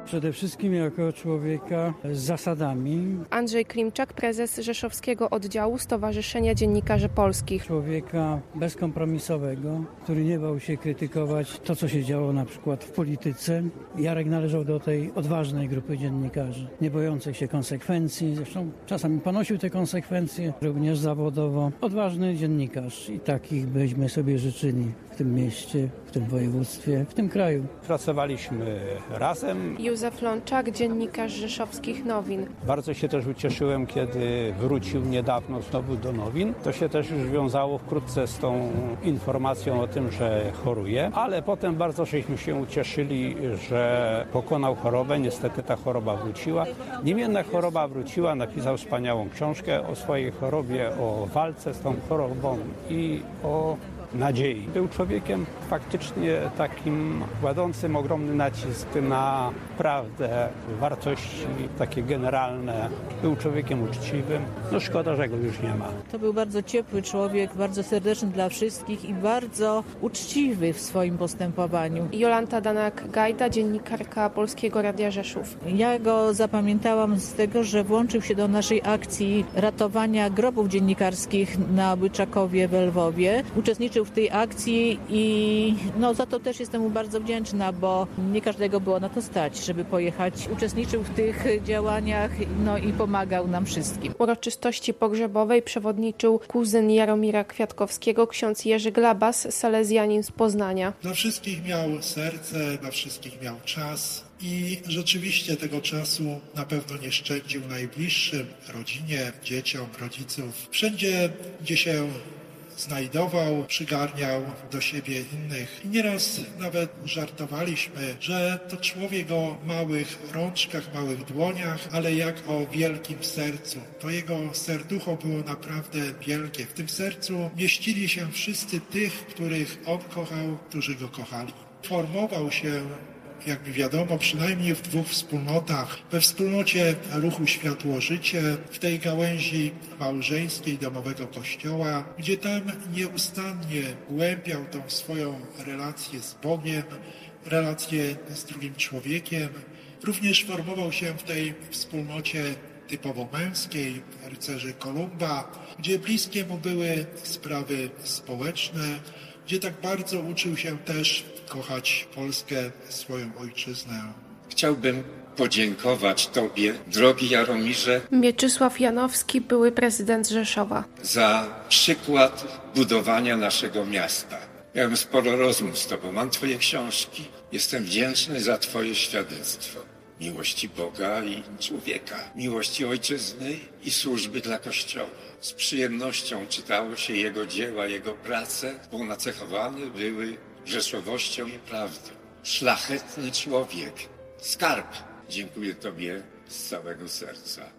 Przede wszystkim jako człowieka z zasadami. Andrzej Klimczak, prezes Rzeszowskiego Oddziału Stowarzyszenia Dziennikarzy Polskich. Człowieka bezkompromisowego, który nie bał się krytykować to, co się działo na przykład w polityce. Jarek należał do tej odważnej grupy dziennikarzy, nie bojących się konsekwencji. Zresztą czasami ponosił te konsekwencje, również zawodowo. Odważny dziennikarz i takich byśmy sobie życzyli w tym mieście, w tym województwie, w tym kraju. Pracowaliśmy razem. Józef Lączak, dziennikarz Rzeszowskich Nowin. Bardzo się też ucieszyłem, kiedy wrócił niedawno znowu do Nowin. To się też już wiązało wkrótce z tą informacją o tym, że choruje, ale potem bardzo żeśmy się ucieszyli, że pokonał chorobę. Niestety ta choroba wróciła. Nim jednak choroba wróciła, napisał wspaniałą książkę o swojej chorobie, o walce z tą chorobą i o nadziei. Był człowiekiem faktycznie takim kładącym ogromny nacisk na prawdę, wartości takie generalne. Był człowiekiem uczciwym. No szkoda, że go już nie ma. To był bardzo ciepły człowiek, bardzo serdeczny dla wszystkich i bardzo uczciwy w swoim postępowaniu. Jolanta Danak-Gajda, dziennikarka Polskiego Radia Rzeszów. Ja go zapamiętałam z tego, że włączył się do naszej akcji ratowania grobów dziennikarskich na Łyczakowie w Lwowie. Uczestniczył w tej akcji i za to też jestem mu bardzo wdzięczna, bo nie każdego było na to stać, żeby pojechać. Uczestniczył w tych działaniach i pomagał nam wszystkim. Uroczystości pogrzebowej przewodniczył kuzyn Jaromira Kwiatkowskiego, ksiądz Jerzy Glabas, salezjanin z Poznania. Dla wszystkich miał serce, dla wszystkich miał czas i rzeczywiście tego czasu na pewno nie szczędził najbliższym, rodzinie, dzieciom, rodziców. Wszędzie, gdzie się znajdował, przygarniał do siebie innych. I nieraz nawet żartowaliśmy, że to człowiek o małych rączkach, małych dłoniach, ale jak o wielkim sercu. To jego serducho było naprawdę wielkie. W tym sercu mieścili się wszyscy tych, których on kochał, którzy go kochali. Formował się, jak mi wiadomo, przynajmniej w 2 wspólnotach. We wspólnocie ruchu Światło-Życie, w tej gałęzi małżeńskiej domowego kościoła, gdzie tam nieustannie głębiał tą swoją relację z Bogiem, relację z drugim człowiekiem. Również formował się w tej wspólnocie typowo męskiej, rycerzy Kolumba, gdzie bliskie mu były sprawy społeczne, gdzie tak bardzo uczył się też kochać Polskę, swoją ojczyznę. Chciałbym podziękować Tobie, drogi Jaromirze, Mieczysław Janowski, były prezydent Rzeszowa, za przykład budowania naszego miasta. Miałem sporo rozmów z Tobą, mam Twoje książki. Jestem wdzięczny za Twoje świadectwo miłości Boga i człowieka, miłości ojczyzny i służby dla Kościoła. Z przyjemnością czytało się jego dzieła, jego prace, bo nacechowane były rzeszowością i prawdą. Szlachetny człowiek, skarb. Dziękuję Tobie z całego serca.